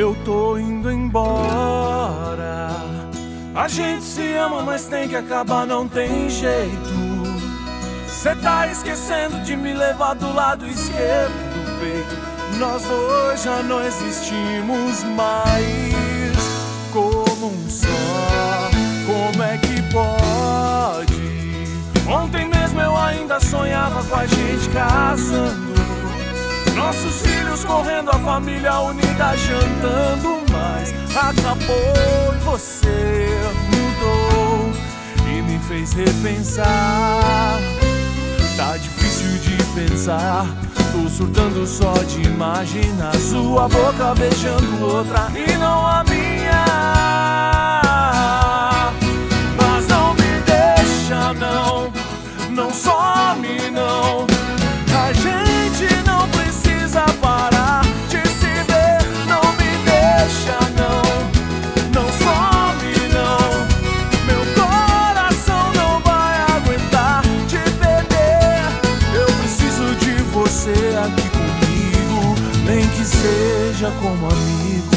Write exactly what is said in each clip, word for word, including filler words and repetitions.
Eu tô indo embora. A gente se ama, mas tem que acabar, não tem jeito. Cê tá esquecendo de me levar do lado esquerdo do peito. Nós dois já não existimos mais como um só. Como é que pode? Ontem mesmo eu ainda sonhava com a gente casando, nossos filhos correndo, a família unida jantando. Mas acabou e você mudou e me fez repensar. Tá difícil de pensar, tô surtando só de imaginar sua boca beijando outra e não a minha. Mas não me deixa não, não some não. A gente não precisa parar de se ver. Não me deixa não, não some não. Meu coração não vai aguentar te perder. Eu preciso de você aqui comigo, nem que seja como amigo.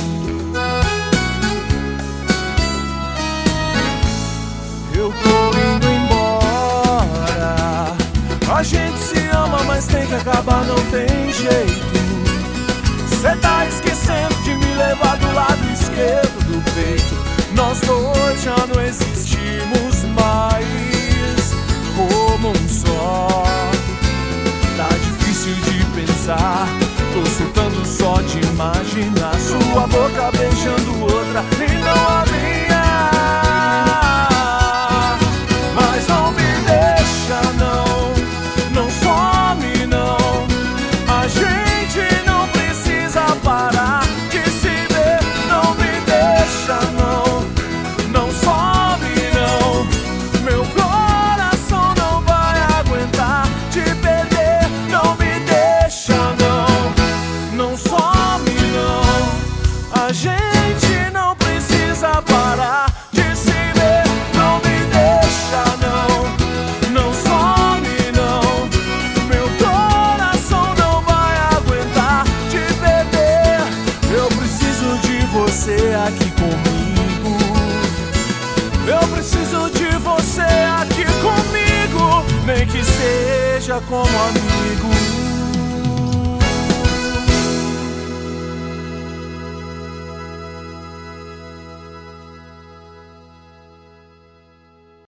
Eu tô indo embora. A gente se ama, mas tem que acabar, não tem jeito. Cê tá esquecendo de me levar do lado esquerdo do peito. Nós dois já não existimos mais como um só. Tá difícil de pensar, tô surtando só de imaginar sua boca beijando outra e não a minha. Mas não me deixa não, não some não. A gente não precisa parar de se ver. Não me deixa não, não some não. Meu coração não vai aguentar te perder. Não me deixa não, não some não. A gente não precisa parar de se ver. Não me deixa não, não some não. Meu coração não vai aguentar te perder. Eu preciso de você aqui comigo. Eu preciso de você aqui comigo, nem que seja como amigo.